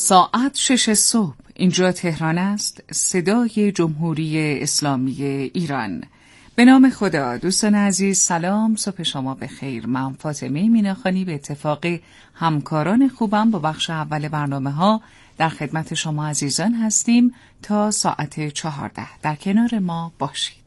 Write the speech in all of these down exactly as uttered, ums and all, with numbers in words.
ساعت شش صبح اینجا تهران است، صدای جمهوری اسلامی ایران. به نام خدا. دوستان عزیز سلام، صبح شما بخیر. من فاطمه میناخانی به اتفاق همکاران خوبم با بخش اول برنامه ها در خدمت شما عزیزان هستیم تا ساعت چهارده. در کنار ما باشید.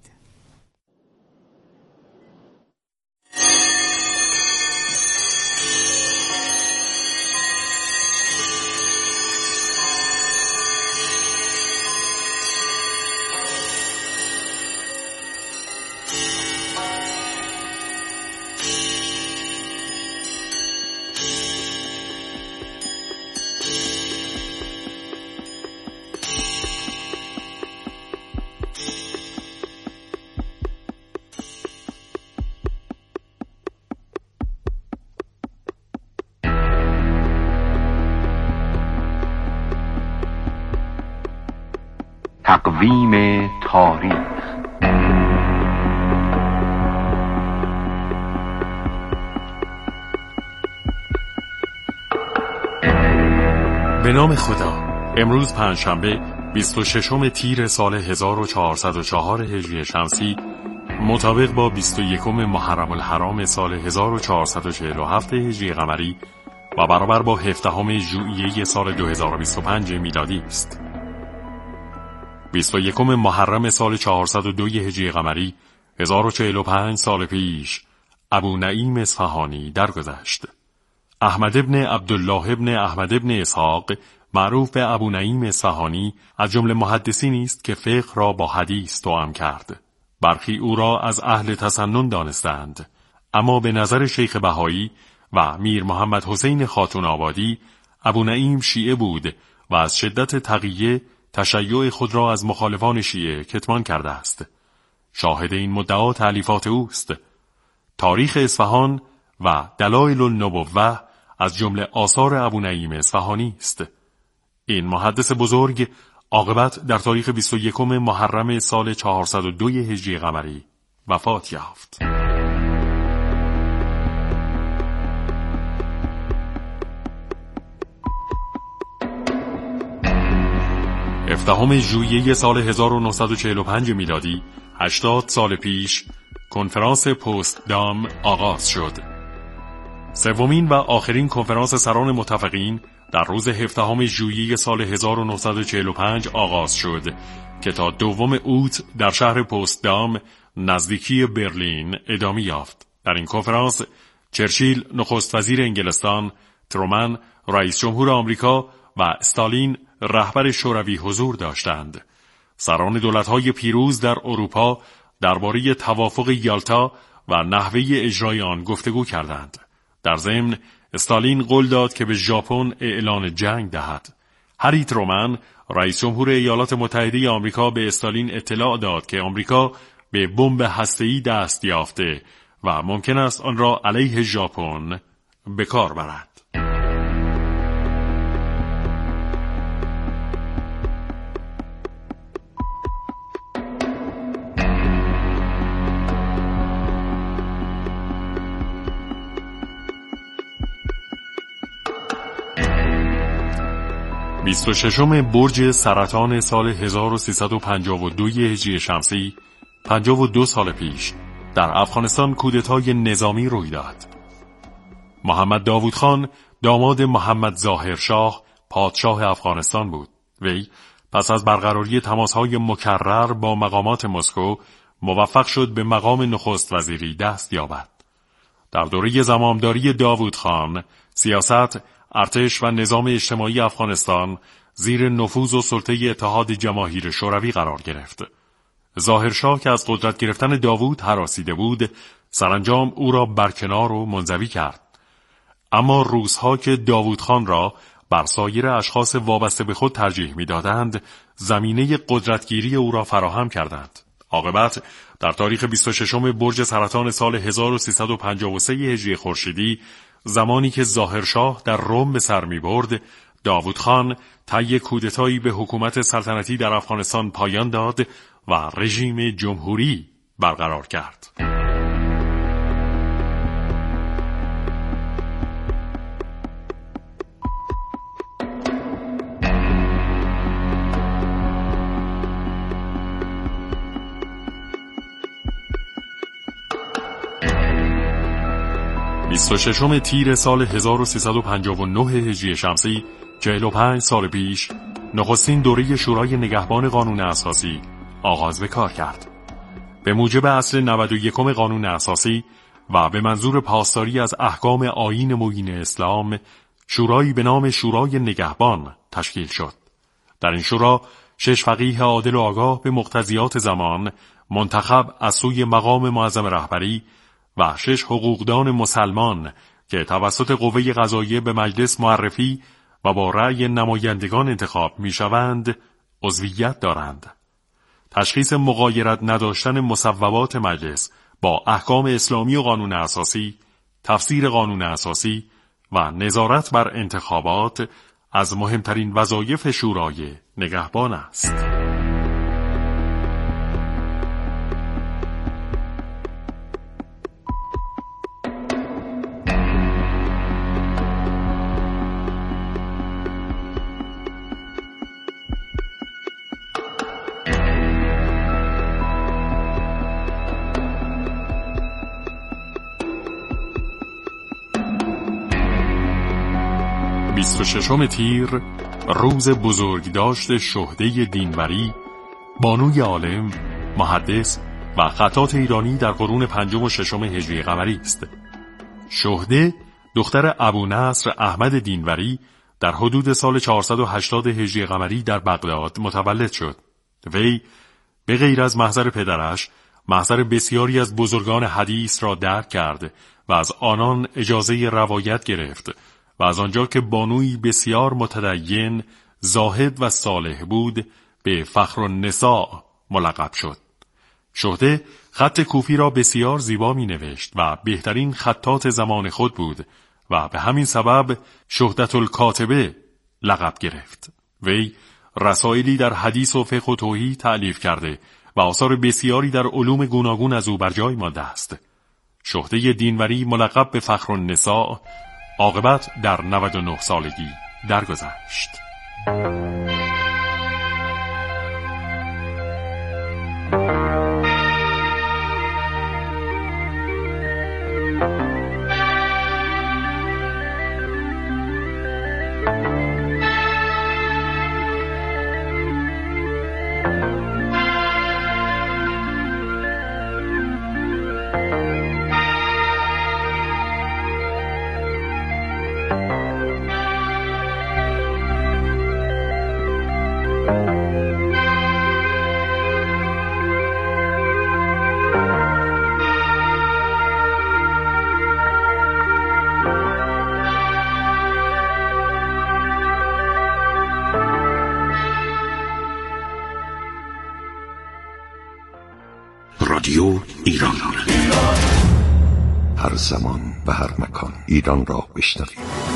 تقویم تاریخ. به نام خدا. امروز پنجشنبه بیست و ششم تیر سال هزار و چهارصد و چهار هجری شمسی مطابق با بیست و یکم محرم الحرام سال هزار و چهارصد و چهل و هفت هجری قمری و برابر با هفدهم ژوئیه سال دو هزار و بیست و پنج میلادی است. بیست و یکم محرم سال چهارصد و دو هجری قمری هزار و چهل و پنج سال پیش ابو نعیم اصفهانی درگذشت. احمد ابن عبدالله ابن احمد ابن اسحاق معروف به ابو نعیم اصفهانی از جمله محدثینی است که فقه را با حدیث توأم کرد. برخی او را از اهل تسنن دانستند، اما به نظر شیخ بهایی و میر محمد حسین خاتون آبادی ابو نعیم شیعه بود و از شدت تقیه تشیع خود را از مخالفان شیعه کتمان کرده است. شاهد این مدعا تألیفات اوست. تاریخ اصفهان و دلایل النبوه از جمله آثار ابو نعیم اصفهانی است. این محدث بزرگ عاقبت در تاریخ بیست و یکم محرم سال چهارصد و دو هجری قمری وفات یافت. هفدهم ژوئیه سال هزار و نهصد و چهل و پنج میلادی، هشتاد سال پیش، کنفرانس پوستدام آغاز شد. سومین و آخرین کنفرانس سران متفقین در روز هفدهم ژوئیه سال هزار و نهصد و چهل و پنج آغاز شد که تا دوم اوت در شهر پوستدام نزدیکی برلین ادامه یافت. در این کنفرانس چرچیل نخست وزیر انگلستان، ترومن رئیس جمهور آمریکا و استالین رهبر شوروی حضور داشتند. سران دولت‌های پیروز در اروپا درباره توافق یالتا و نحوه اجرای آن گفتگو کردند. در ضمن استالین قول داد که به ژاپن اعلان جنگ دهد. هری ترومن رئیس جمهور ایالات متحده آمریکا به استالین اطلاع داد که آمریکا به بمب هسته‌ای دست یافته و ممکن است آن را علیه ژاپن به کار برد. بیست و ششم برج سرطان سال هزار و سیصد و پنجاه و دو هجری شمسی، پنجاه و دو سال پیش در افغانستان کودتای نظامی روی داد. محمد داوود خان داماد محمد ظاهر شاه پادشاه افغانستان بود. وی پس از برقراری تماسهای مکرر با مقامات مسکو موفق شد به مقام نخست وزیری دست یابد. در دوره زمامداری داوود خان سیاست، ارتش و نظام اجتماعی افغانستان زیر نفوذ و سلطه اتحاد جماهیر شوروی قرار گرفت. ظاهرشاه که از قدرت گرفتن داوود هراسیده بود، سرانجام او را برکنار و منزوی کرد. اما روس‌ها که داوود خان را بر سایر اشخاص وابسته به خود ترجیح می‌دادند، زمینه قدرتگیری او را فراهم کردند. عاقبت در تاریخ بیست و ششم برج سرطان سال هزار و سیصد و پنجاه و سه هجری خورشیدی، زمانی که ظاهرشاه در روم به سر می‌برد، داوود خان طی کودتایی به حکومت سلطنتی در افغانستان پایان داد و رژیم جمهوری برقرار کرد. بیست و ششم تیر سال هزار و سیصد و پنجاه و نه هجری شمسی، چهل و پنج سال پیش، نخستین دوره شورای نگهبان قانون اساسی آغاز به کار کرد. به موجب اصل نود و یکم قانون اساسی و به منظور پاسداری از احکام آیین معین اسلام، شورایی به نام شورای نگهبان تشکیل شد. در این شورا شش فقیه عادل و آگاه به مقتضیات زمان منتخب از سوی مقام معظم رهبری و شش حقوقدان مسلمان که توسط قوه قضاییه به مجلس معرفی و با رأی نمایندگان انتخاب می‌شوند عضویت دارند. تشخیص مغایرت نداشتن مصوبات مجلس با احکام اسلامی و قانون اساسی، تفسیر قانون اساسی و نظارت بر انتخابات از مهمترین وظایف شورای نگهبان است. بیست و ششم تیر، روز بزرگداشت شهده دینوری، بانوی عالم، محدث و خطاط ایرانی در قرون پنجم و ششم هجری قمری است. شهده دختر ابو نصر احمد دینوری در حدود سال چهارصد و هشتاد هجری قمری در بغداد متولد شد. وی به غیر از محضر پدرش، محضر بسیاری از بزرگان حدیث را درک کرد و از آنان اجازه روایت گرفت و از آنجا که بانوی بسیار متدین، زاهد و صالح بود، به فخرالنساء ملقب شد. شهده خط کوفی را بسیار زیبا می نوشت و بهترین خطاط زمان خود بود و به همین سبب شهدة الکاتبه لقب گرفت. وی رسائلی در حدیث و فقه و توحید تألیف کرده و آثار بسیاری در علوم گوناگون از او بر جای مانده است. شهده دینوری ملقب به فخرالنساء عاقبت در نود و نه سالگی درگذشت. رادیو ایران، هر زمان و هر مکان ایران را بشنوید.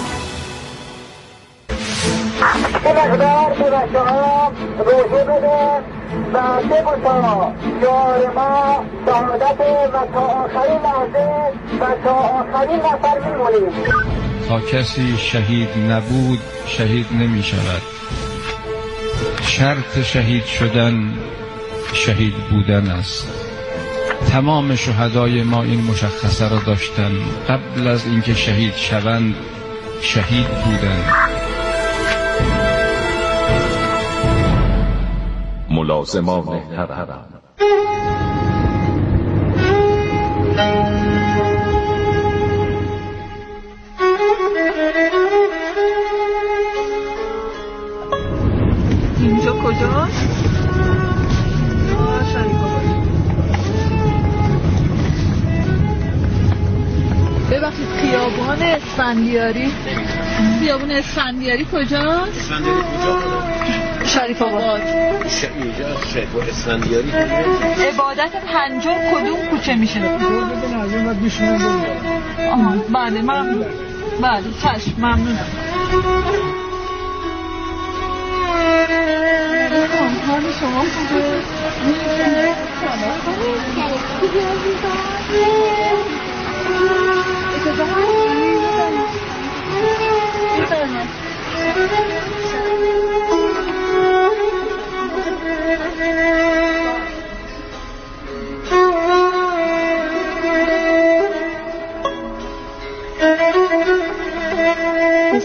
مقدار به بچه ها روزه بده و بگوشا یار ما شهادت و تا آخرین لحظه و تا آخرین نفر میمونیم. تا کسی شهید نبود شهید نمی شود. شرط شهید شدن شهید بودن است. تمام شهدای ما این مشخصه را داشتن، قبل از اینکه شهید شوند شهید بودند. ملازمان حرم. اینجا کجاست؟ ببخشید خیابان اسفندیاری. خیابان اسفندیاری کجاست؟ اسفندیاری کجا؟ شریف آباد. اینجا شریف اسفندیاری. عبادت پنجم کدوم کوچه میشه؟ ببین از این بعد بیشون بود. آها بله ممنون. بله چشم ممنونم. حال شما خوبه؟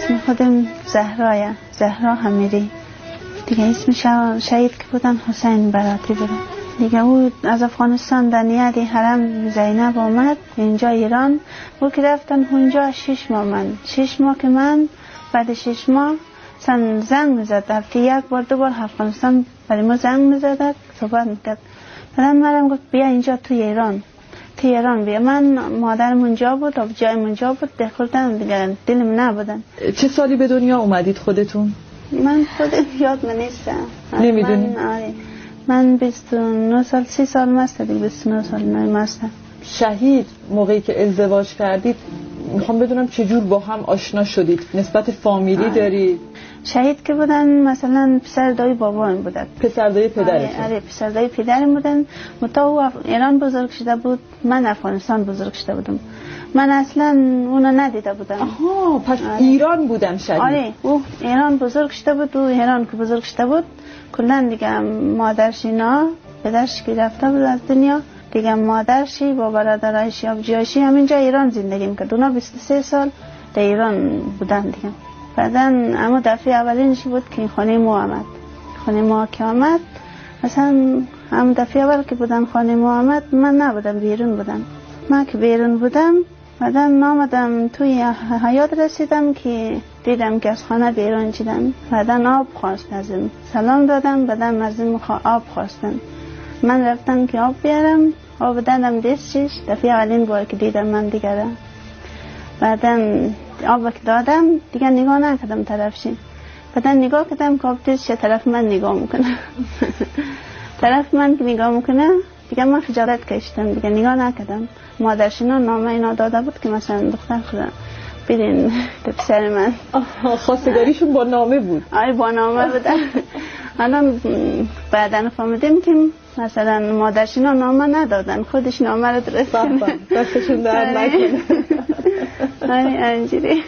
اسم خودم زهرایه، زهرا حمیدی. دیگه اسم شهید که بودن حسین براتی بودن. دیگه او از افغانستان در نیت حرم زینب آمد اینجا ایران. او که رفتن اونجا شش ماه من شش ماه که من بعد شش ماه سن زنگ میزد هفته یک بار دو بار افغانستان برای ما زنگ میزد صحبت میکرد. بعد مرم گفت بیا اینجا تو ایران تو ایران بیا. من مادرم اونجا بود آب جای اونجا بود دخلتم دیگه دلم نبودن. چه سالی به دنیا اومدید خودتون؟ من خودم یاد من نیستم. نمیدونی؟ من آره من بیست و نه سال سی سال مست دیگه بیست و نه سال مستم. شهید موقعی که ازدواج کردید میخوام بدونم چجور با هم آشنا شدید؟ نسبت فامیلی آره. دارید؟ شهید که بودن مثلا پسر دایی بابام بودن. پسر دایی پدرتون؟ آره پسر دایی پدرم بودن. متا او ایران بزرگ شده بود من افغانستان بزرگ شده بودم. من اصلا اونو ندیده بودم. آها پس آره. ایران بودن شهید؟ آره او ایران بزرگ شده بود. او ایران که بزرگ شده بود کلا دیگه مادرش اینا پدرش که رفته بود از دنیا دیگه مادرشی با برادرایشی آبجیاشی همینجا ایران زندگی میکرد. اونا بیست و سه سال در ایران بودن دیگه. بعدا اما دفعه اولینش بود که خانه ما آمد. خانه ما که آمد مثلا هم دفعه اول که بودن خانه ما آمد من نبودم بیرون بودم. من که بیرون بودم بعدا آمدم توی حیاط رسیدم که دیدم که از خانه بیرون چیدم. بعدا آب خواست ازم سلام دادم بعدا ازم آب خواستن. من رفتم که آب بیارم آب دادم دستش دفعه اولین بار که دیدم من دیگه. بعدا آب که دادم دیگه نگاه نکردم طرفشی. بعدا نگاه کردم که آب چه طرف من نگاه میکنه. طرف من که نگاه میکنه دیگه من خجالت کشیدم دیگه نگاه نکردم. مادرشینا نامه اینا داده بود که مثلا دختر خدا برین به پسر من. خواستگاریشون با نامه بود؟ آره با نامه بودن. الان بعدن فهمیدیم که مثلا مادرشینا نامه ندادن خودش نامه رو درست کنه. دستشون درد نکنه. آره اینجوری.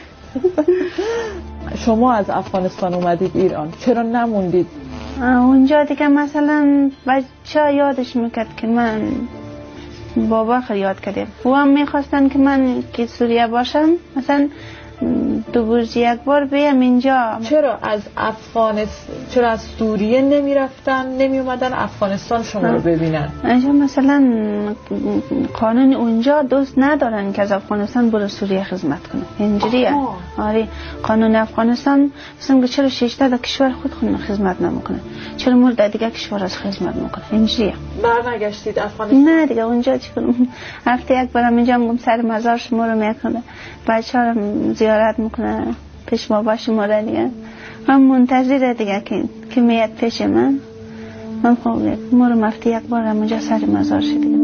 شما از افغانستان اومدید ایران چرا نموندید؟ اونجا دیگه مثلا بچه یادش میکرد که من بابا خیلی یاد کردیم. او هم میخواستن که من که سوریه باشم مثلا دو روز یک بار بیام اینجا. چرا از افغانستان چرا از سوریه نمی رفتن نمی اومدن افغانستان شما رو ببینن؟ اینجا مثلا قانون اونجا دوست ندارن که از افغانستان برو سوریه خدمت کنه. اینجوریه. آره قانون افغانستان مثلا چرا شش تا کشور خود خود خدمت نمیکنه چرا مورد دیگه کشور از خدمت میکنه. اینجوریه. برنگشتید افغانستان؟ نه دیگه اونجا چیکار هفته یک بارم اینجا میگم سر مزار شما رو میکنه بچه‌ها زیارت میکنه پیش بابا شما را دیگه. من منتظره دیگه که که میاد پیش من. من خب مورو مفتی یک بار هم اونجا سر مزار شد دیگه.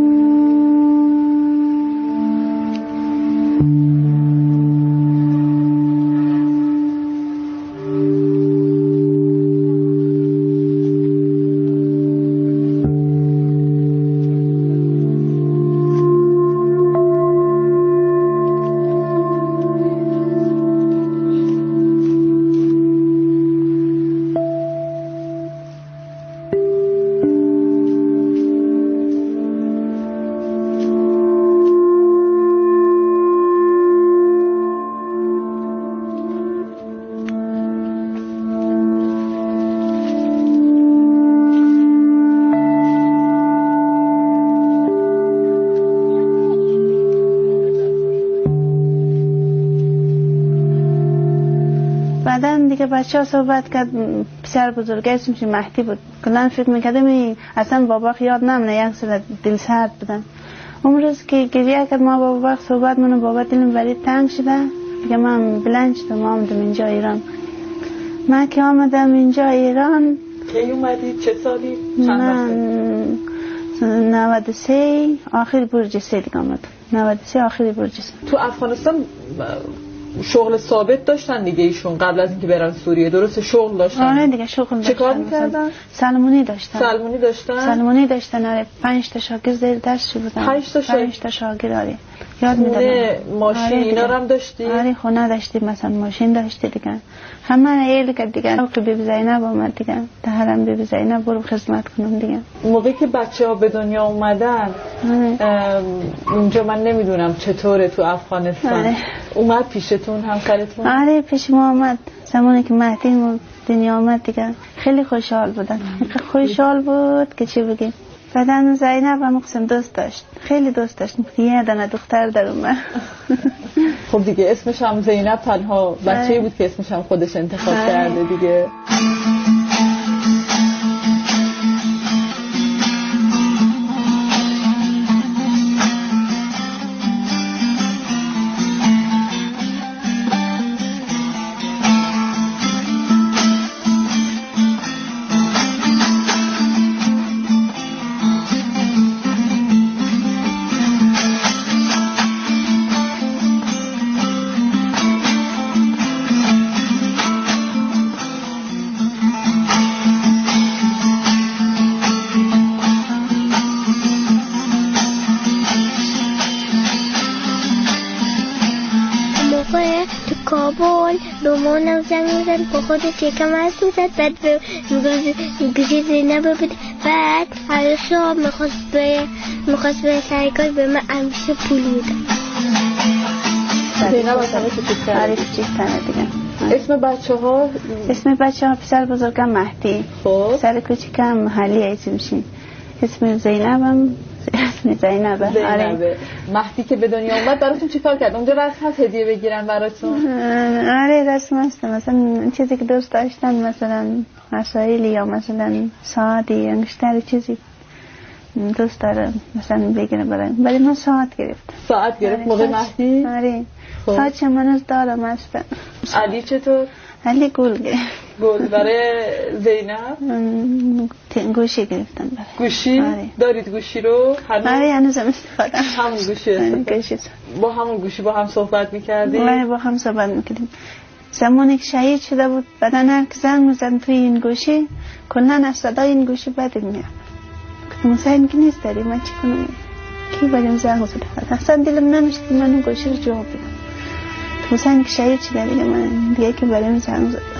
بعدن دیگه بچه ها صحبت کرد پسر بزرگه اسمش مهدی بود. کلان فکر میکردم اصلا بابا یاد نمونه یک صورت دل سرد بودن. اون روز که گریه کرد ما با بابا صحبت منو بابا دلم برای تنگ شده دیگه من بلند شدم آمدم اینجا ایران. من که آمدم اینجا ایران کی اومدید چه سالی؟ من نود و سه آخر برج سه دیگه آمدم. نود و سه آخر برج سه. تو افغانستان شغل ثابت داشتن دیگه ایشون قبل از اینکه برن سوریه درسته شغل داشتن؟ آره دیگه شغل داشتن. چه کار می‌کردن؟ سلمونی داشتن. سلمونی داشتن؟ سلمونی داشتن. آره پنج تا شاگرد زیر دستش بودن. پنج تا شاگرد؟ پنج تا شاگرد آره یاد میدادم. ماشین آره اینا رو هم داشتی؟ آره خونه داشتی، مثلا ماشین داشتی دیگه. همه ایل که دیگه که بیبی زینب آمد دیگه، تهرم بیبی زینب برو خدمت کنم دیگه. موقعی که بچه ها به دنیا اومدن اونجا من نمیدونم چطوره تو افغانستان. آره. اومد پیشتون همسرتون؟ آره پیش ما آمد. زمانی که مهدی دنیا آمد دیگه خیلی خوشحال بودن. خوشحال بود که چی بگیم. بعدن زینب هم قسم دوست داشت، خیلی دوست داشت. یه دانه دختر در اومد. خب دیگه اسمش هم زینب تنها بچه‌ای بود که اسمش هم خودش انتخاب کرده دیگه. دومانم زنگ میزد با خودش یکم هست میزد، بعد میگوشی زینب بود. بعد هر شب میخواست به میخواست به سرکار به من همیشه پول میدن. زینب اصلا کوچیک‌تره دیگه. اسم بچه ها؟ اسم بچه ها پسر بزرگم مهدی، پسر کوچیکم حلی اسمشین، اسم زینبم اسم زینبه. آره. مهدی که به دنیا اومد براتون چیکار کرد؟ اونجا رسم هست هدیه بگیرن براتون؟ آره رسم هست، مثلا چیزی که دوست داشتن، مثلا مسائلی یا مثلا ساعتی انگشتر چیزی دوست دارم مثلا بگیرم برای ولی من ساعت گرفت. ساعت گرفت موقع مهدی؟ آره ساعت چه منوز دارم اصلا. علی چطور؟ علی گل گرفت. گل برای زینب؟ گوشی گرفتن برای گوشی؟ آره. دارید گوشی رو؟ آره هنوزم استفاده. همون گوشی استفاده. با همون گوشی با هم صحبت میکردیم؟ آره با هم صحبت میکردیم. زمانی که شهید شده بود بدن هر که زنگ میزن توی این گوشی کلن از صدای این گوشی بدم میاد. گفتم حسین که نیست داری من چی کنم؟ کی بریم زنگ زده؟ اصلا دلم نمیشد من اون گوشی رو جواب بدم. حسین که شهید شده دیگه من دیگه که بریم زنگ زده.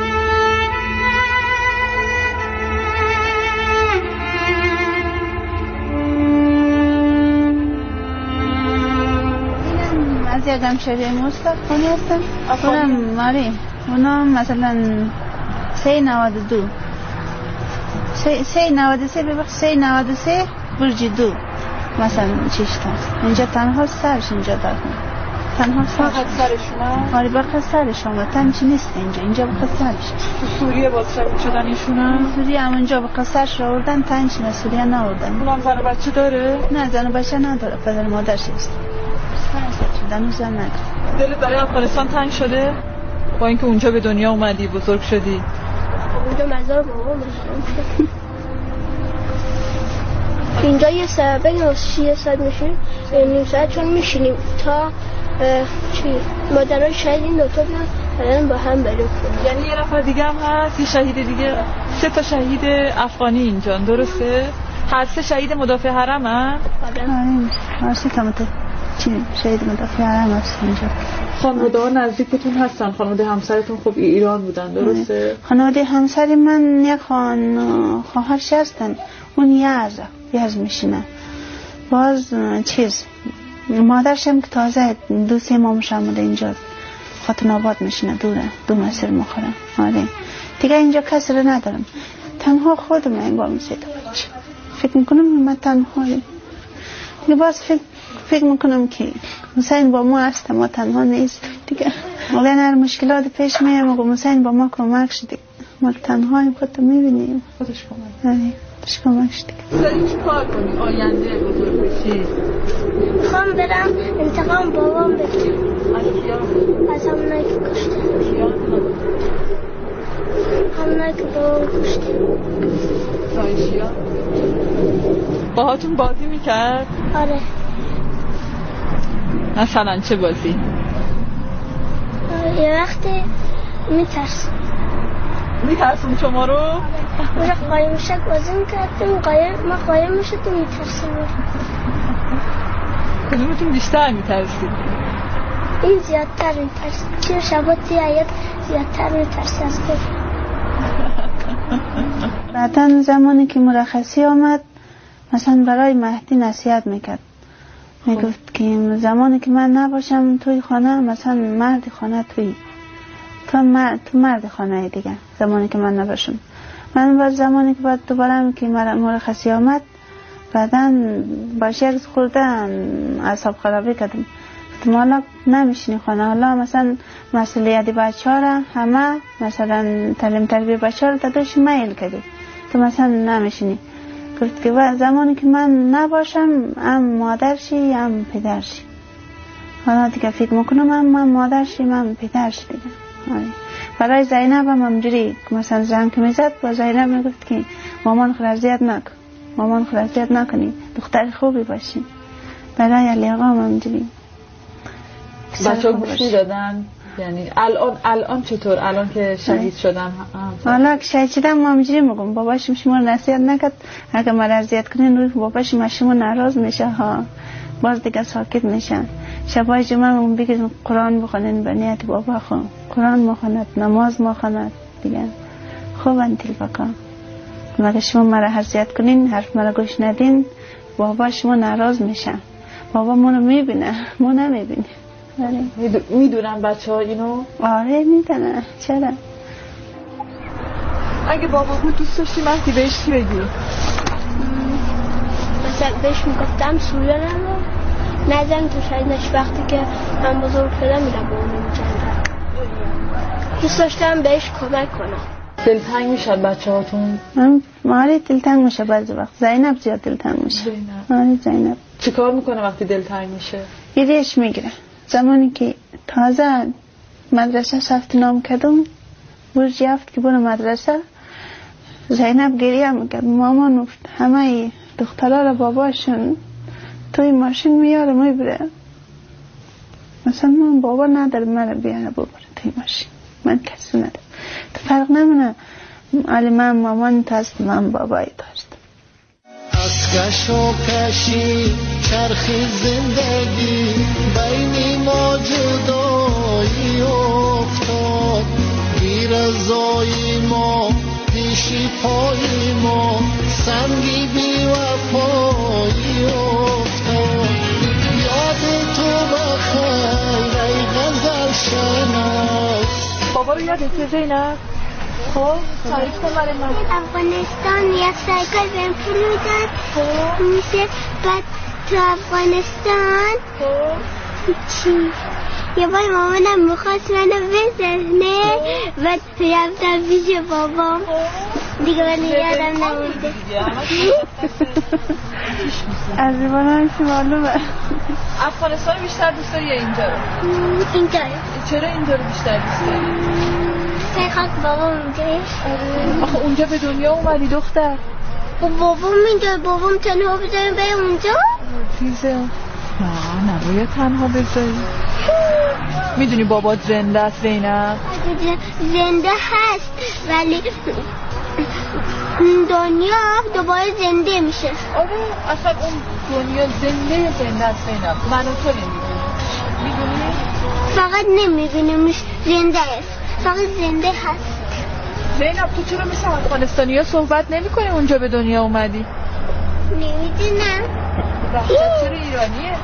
از یادم شده مستق خونی هستم. اونم ماری اونم مثلا سه نود و دو سه نود و سه ببخش سه نود و سه برج دو مثلا چیشتا اینجا تنها سرش اینجا دارم تنها فقط سرشونه؟ آره بقیه سرشونه تن چی نیست اینجا اینجا بقیه سرش. تو سوریه باز شدید شدن ایشونه؟ سوریه همونجا بقیه سرش رو آوردن تنش نه سوریه ناوردن. اونم زن و بچه داره؟ نه زن و بچه نداره پدر مادرش است. دنوزم نداره. دلت برای افغانستان تنگ شده؟ با اینکه اونجا به دنیا اومدی بزرگ شدی؟ اونجا مزار بابا مزار اینجا یه ساعت بگیم یه ساعت میشیم نیم ساعت چون میشینیم تا چی مادرای شهید این دوتا بیان الان با هم بریم کنیم. یعنی یه نفر دیگه هم هست یه شهید دیگه؟ سه تا شهید افغانی اینجا درسته؟ هر سه شهید مدافع حرم هم؟ آره سه تا مدافع چی شهید مدافع حرم هست اینجا. خانواده ها نزدیکتون هستن؟ خانواده همسرتون خب ایران بودن درسته؟ خانواده همسر من یک خان خواهرش هستن اون یازه یاز میشینه باز چیز مادرشم که تازه دو سه ماه شامده اینجا خاطر آباد میشینه دوره دو مسیر مخوره. آره دیگه اینجا کسی رو ندارم تنها خودم انگار میسیدم فکر میکنم من تنهایی دیگه باز فکر فکر میکنم که حسین با ما هست ما تنها نیست دیگه ولی هر مشکلات پیش میام و حسین با ما کمک شد ما تنهاییم خودت میبینیم خودش کمک آره خودش کمک شد دیگه. داری چی کار کنی آینده بزرگ بشی؟ میخوام برم انتقام بابام بگیرم. از کیا؟ از همونایی که کشته. همونایی که بابام کشته. دانشیا؟ باهاتون بازی میکرد؟ آره. مثلا چه بازی؟ یه وقتی میترسم. میترسون شما رو؟ اونجا قایم شد بازی میکردیم قایم ما قایم میشدیم میترسیم. کدومتون بیشتر میترسید؟ این زیادتر میترسید، چون شبا توی حیات زیادتر میترسید از خود. بعدن زمانی که مرخصی آمد مثلا برای مهدی نصیحت میکرد، میگفت که زمانی که من نباشم توی خانه، مثلا مرد خانه توی تو مرد, تو مرد خانه دیگه زمانی که من نباشم. من بعد زمانی که بعد دوباره که مرخصی آمد بعدن باشه یک خورده اعصاب خرابی کردم. گفتم حالا نمیشینی خانه، حالا مثلا مسئولیت بچه ها را همه مثلا تعلیم تربیه بچه ها را تدوش میل کردی، تو مثلا نمیشینی. گفت که زمانی که من نباشم هم مادر شی هم پدر شی. حالا دیگه فکر میکنم هم من مادر شی هم پدر شی دیگه. برای زینب هم همجوری مثلا زنگ که میزد با زینب میگفت که مامان خود اذیت نکن، مامان خود اذیت نکنی، دختر خوبی باشی. برای علی آقا هم همجوری. بچه ها گوش میدادن؟ یعنی الان الان چطور؟ الان که شهید شدن؟ حالا که شهید شدم همجوری میگم باباشم شما نصیحت نکرد، اگه من اذیت کنین روی باباشم شما ناراض میشه ها، باز دیگه ساکت میشن. شبای جمعه اون بگید قرآن بخونین به نیت بابا خون، قرآن مخوند، نماز مخوند دیگه. خوب انتیل بکا مگه شما مرا اذیت کنین، حرف مرا گوش ندین، بابا شما ناراض میشه. بابا منو میبینه، ما نمیبینه. میدونن بچه ها اینو؟ آره میدونن. چرا؟ اگه بابا بود دوست داشتی مهدی بهش چی بگی؟ مثلا بهش میگفتم سویا نمو نزن تو شاید وقتی که من بزرگ شدم میرم با اون میجندم. دوست داشتم بهش کمک کنم. دلتنگ میشد بچه هاتون؟ آره دلتنگ میشه بعضی وقت. زینب زیاد دلتنگ میشه. آره زینب. چی کار میکنه وقتی دلتنگ میشه؟ گریهش میگیره. زمانی که تازه مدرسه ثبت نام کردم برج یافت که برو مدرسه، زینب گریه میکرد. مامان همه دخترها را باباشون توی ماشین میاره میبره، مثلا من بابا نداره من بیاره ببره توی ماشین، من کسی نداره. تو فرق نمونه علی من مامان تاست من بابایی تاست. از کش و کشی چرخی زندگی بین ما جدایی افتاد، بی رضای ما پیشی پای ما سنگی بی وفایی افتاد. یاد تو بخیر ای غزل شناس. بابا رو یادت زینب؟ خب تعریف کن برای من. افغانستان یک سایکل بهم پول میدن میشه، بعد تو افغانستان چی یه بار مامانم میخواست منو بزنه، بعد رفتم پیش بابام دیگه من یادم نمونده. از زبانم که معلومه. افغانستان بیشتر دوست داری یا اینجا رو؟ اینجا. چرا اینجا رو بیشتر دوست داری؟ خاک بابام اونجاست. آخه اونجا به دنیا اومدی دختر. و بابام اینجا، بابام تنها بذاریم به اونجا؟ تیزه نه نباید تنها بذاری. میدونی بابات زنده است زینب؟ زنده هست ولی دنیا دوباره زنده میشه. آره اصلا اون دنیا زنده زنده است زینب، من و تو نمیدونی. میدونی؟ فقط نمیبینیمش، زنده است، فقط زنده هست. زینب تو چرا مثل افغانستانی ها صحبت نمی کنی اونجا به دنیا اومدی؟ نمیدونم. وحشت چرا ایرانیه؟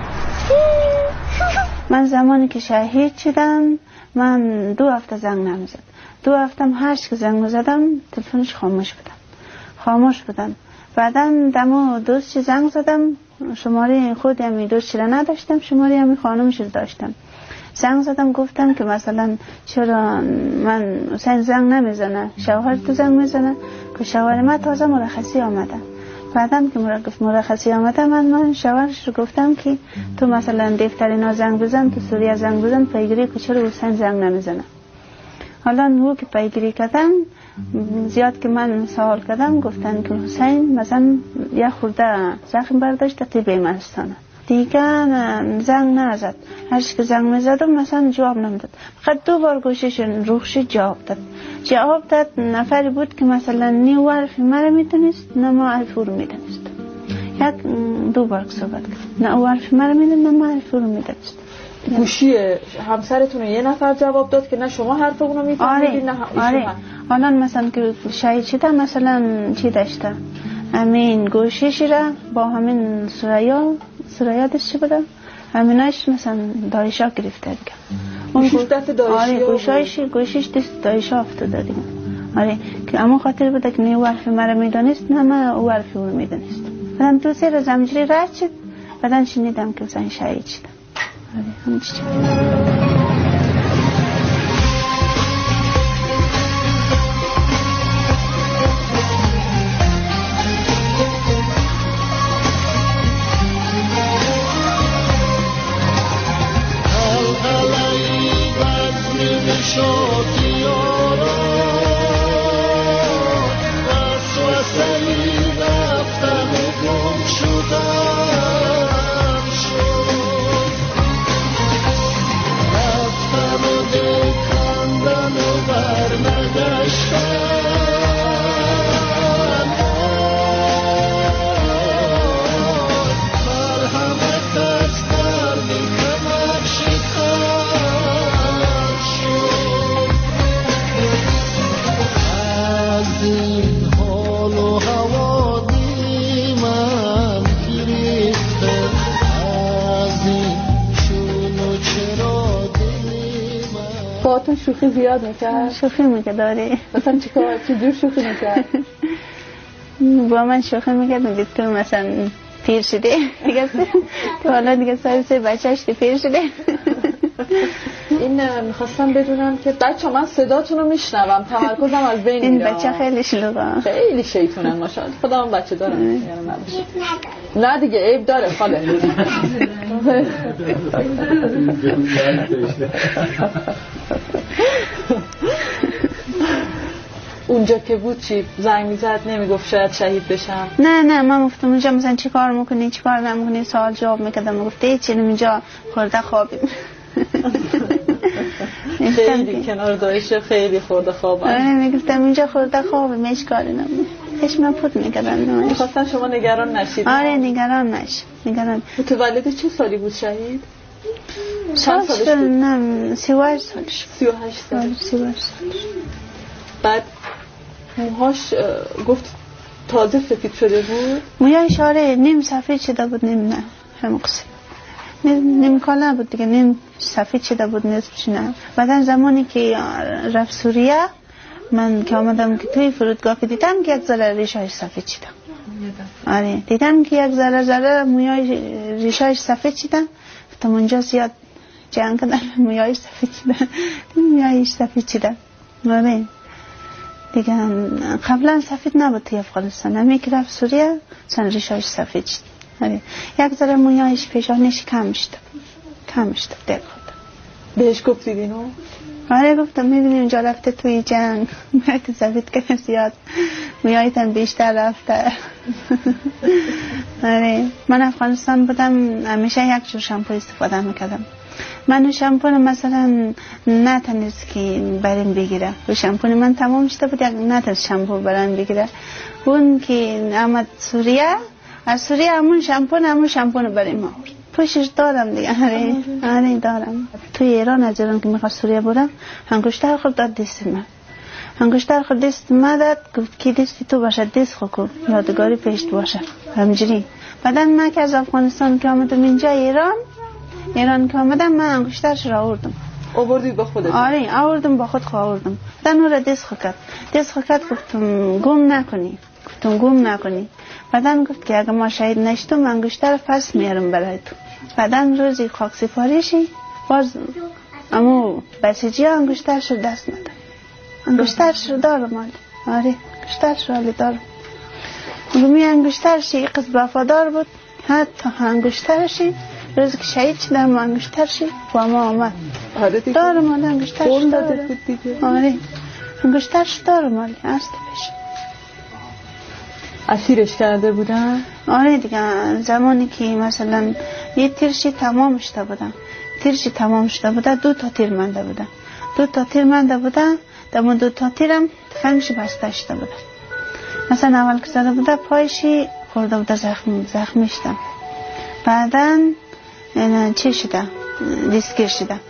من زمانی که شهید شدم من دو هفته زنگ نمیزد. دو هفته هرچی که زنگ میزدم تلفنش خاموش بودم خاموش بودم. بعدا دمو دوست زنگ زدم، شماره خودی همی دوست را نداشتم، شماره همی خانمش داشتم. زنگ زدم گفتم که مثلا چرا من حسین زنگ نمیزنه، شوهر تو زنگ میزنه، که شوهر من تازه مرخصی آمده. بعدم که مرخصی آمده من من شوهرش رو گفتم که تو مثلا دفترینا زنگ بزن، تو سوریه زنگ بزن پیگیری که چرا حسین زنگ نمیزنه. حالا نو که پیگیری کردم زیاد که من سوال کردم گفتن که حسین مثلا یه خورده زخم برداشته طب بیمارستانه دیگه، زنگ نزد. هرچی که زنگ میزدم مثلا جواب نمیداد. فقط دو بار گوشش روخشی جواب داد. جواب داد نفری بود که مثلا نی حرف مرا میتونست نه ما حرف رو میتونست. یک دو بار صحبت کرد. نه او حرف مرا میدن نه من حرف رو میدانست. گوشی همسرتون یه نفر جواب داد که نه شما حرف اونو میفهمیدید نه ایشون. آره الان مثلا که شهید شده مثلا چی داشته همین گوشیش را با همین سریا سریا دست چی بوده همیناش مثلا دایشا گرفته دیگه. اون گوش دست دایشی. آره گوشایش گوشیش دست دایشا افتاده دیگه. آره که اما خاطر بوده که نه او حرف مرا میدانست نه من او حرف اونو میدانست. بعدن دو سه روز همجوری رد شد بعدن شنیدم که مثلا شهید شده. آره همین چی تو شوخی زیاد میکرد؟ شوخی میکرد داری. مثلا چیکار چجور شوخی میکرد؟ با من شوخی میکرد میگه تو مثلا پیر شده دیگه تو حالا دیگه سر سه بچهش که پیر شده. این میخواستم بدونم که بچه من صداتون رو میشنوم تمرکزم از بین این میره. بچه خیلی شلوغه خیلی شیطونن ماشاءالله. خدا هم بچه دارم یعنی نباشه. نه دیگه عیب داره خاله. اونجا که بود چی زنگ میزد نمیگفت شاید شهید بشم؟ نه نه من گفتم اونجا مثلا چی کار میکنی چی کار نمیکنی سوال جواب میکردم میگفت چی اینجا خورده خوابیم. خیلی کنار دایشه خیلی خورده خوابم. آره میگفتم اینجا خورده خوابیم هیچ کاری نمیکنم. هیچ من پود میکردم. میخواستن شما نگران نشید؟ آره نگران نش نگران. متولد چه سالی بود شهید؟ چند سالش بود؟ نه سی و هشت سالش. سی و هشت سالش. سی و هشت سالش. بعد موهاش گفت تازه سفید شده بود؟ موهاش آره نیم سفید شده بود نیم نه همون قصه نیم کالا بود دیگه نیم سفید شده بود نصفش نه. بعدن زمانی که رفت سوریه من که آمدم که توی فرودگاه که دیدم که یک ذره ریشه‌اش سفید شده. آره دیدم که یک ذره ذره موهای ریشه‌اش سفید شده. گفتم اونجا زیاد جنگ کردن موهاش سفید شده. موهاش سفید شده. آره دیگه قبلا سفید نبود توی افغانستان همی که رفت سوریه سن ریشه‌اش سفید شد. آره یک ذره موهاش پیشانیش کم شد کم شد دل خود. بهش گفتید اینو؟ آره گفتم میبینی اونجا رفته توی جنگ موهایت سفید که زیاد موهایت هم بیشتر رفته. آره من افغانستان بودم همیشه یک جور شامپو استفاده میکردم. من شامپو مثلا نتونست که برام بگیره و شامپو من تمام شده بود یک نتونست شامپو برام بگیره. اون که آمد سوریه از سوریه همون شامپو همون شامپو برام آورد. پوشش دارم دیگه. آره آره دارم. توی ایران از ایران که میخواست سوریه بودم انگشتر خود داد دست من. انگشتر خود دست من داد گفت که دستی تو باشه دست خود کن یادگاری پیشت باشه همجوری. بعدن من که از افغانستان که آمدم اینجا ایران ایران که آمدم من انگشترش را آوردم. آوردید با خودت؟ آره آوردم با خود خواه آوردم. بعدن او را دست خود کرد دست خود کرد گفتم گم نکنی گفتم گم نکنی. بعدن گفت که اگه ما شهید نشتم انگشتر پس میارم برای تو. بعدن روزی خاک سپاریشی باز امو بسیجی ها انگشترش دست ندارم. انگشترش دارم آلی. آره انگشترش آلی دارم. گمی انگشترش یک قصد وفادار بود حتی انگشترشی روزی که شهید شدم انگشترشی با ما آمد. آره دیگه دارم آلی انگشترش دارم. بود دیگه. آره انگشترش دارم آلی هسته بشه. اسیرش کرده بودن؟ آره دیگه زمانی که مثلا یه تیرشی تمام شده بودن تیرشی تمام شده بوده دو تا تیر منده بوده دو تا تیر منده بوده دمون دو تا تیرم تفنگشی بسته شده بوده. مثلا اول که زده بوده پایشی خورده بود زخم زخمی شدم. بعدا چی شده؟ دیسکر شده.